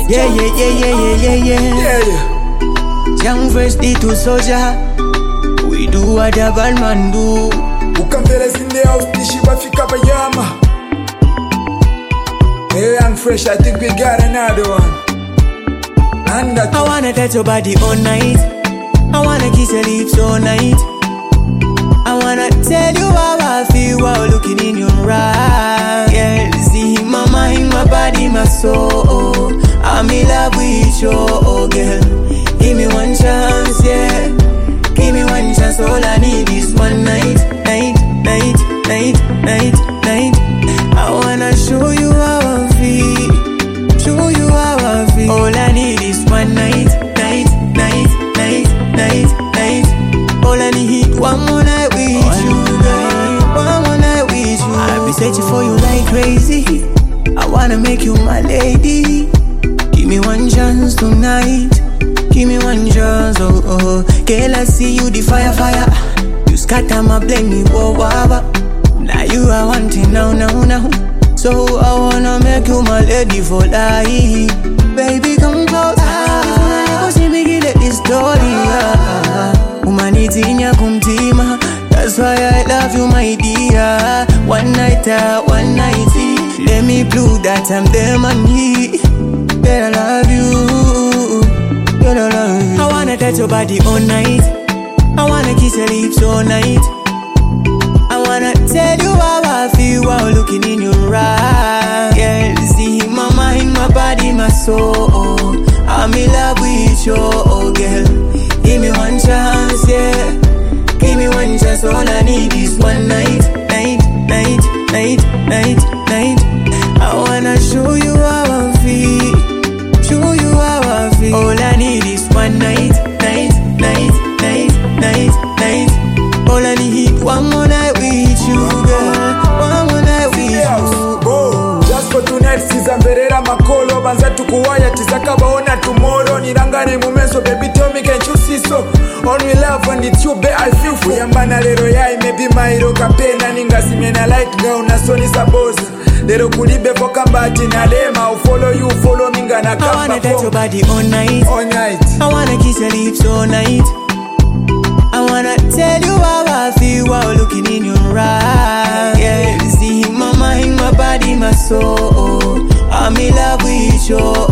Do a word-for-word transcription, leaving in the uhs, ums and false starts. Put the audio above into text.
Yeah, yeah, yeah, yeah, yeah, yeah, yeah. Yeah, yeah. Young fresh D two soldier. We do what a bad man do. Ukambeles in the house, Nishi Bafika Bayama. Hey, young fresh, I think we got another one. And that I wanna touch your body all night. I wanna kiss your lips all night. I wanna tell you how I feel while looking in your eyes. Yeah, see my mind, my body, my soul. I'm in love with you, oh girl. Give me one chance, yeah. Give me one chance, all I need is one night. Night, night, night, night, night. I wanna show you how I feel. Show you how I feel. All I need is one night. Night, night, night, night, night. All I need, one more night with you, girl. One more night with you. I'll be searching for you like crazy. I wanna make you my lady. Give me one chance tonight. Give me one chance, oh, oh. Girl, I see you, the fire, fire. You scatter my blame, me, whoa, whoa, whoa. Now you are wanting now, now, now. So I wanna make you my lady for life. Baby, come close. Ah, see me get this story. Humanity in your kumtima. That's why I love you, my dear. One night, uh, one night. Let me prove that I'm the money. Girl, I love you. Girl, I love you. I wanna touch your body all night. I wanna kiss your lips all night. I wanna tell you how I feel while looking in your eyes. Yeah, see my mind, my body, my soul. I'm in love with you, oh girl. Give me one chance, yeah. Give me one chance, all I need is one night. Night, night, night, night, night. I wanna show you how I feel. Show you how I feel. All I need is one night. Night, night, night, night, night. All I need, one more night with you, girl. One more night with you. Oh, just for tonight, Sizamberera Makolo. Banza tukuwaya, tizakabaona tomorrow. Nirangane mumenso, baby, tell me, can't you see so? Only love when it's you, babe, I feel for Yambana lero yai, maybe my hero kapena. Ninga simena light gown, na soni saboza. Lero kulibe foka mbati na lema. I'll follow you, follow me, ngana kapa. I wanna touch your body all night. All night. I wanna kiss your lips all night. I wanna tell you how I feel while looking in your eyes. Yeah, see my mind, my body, my soul. I'm in love with you.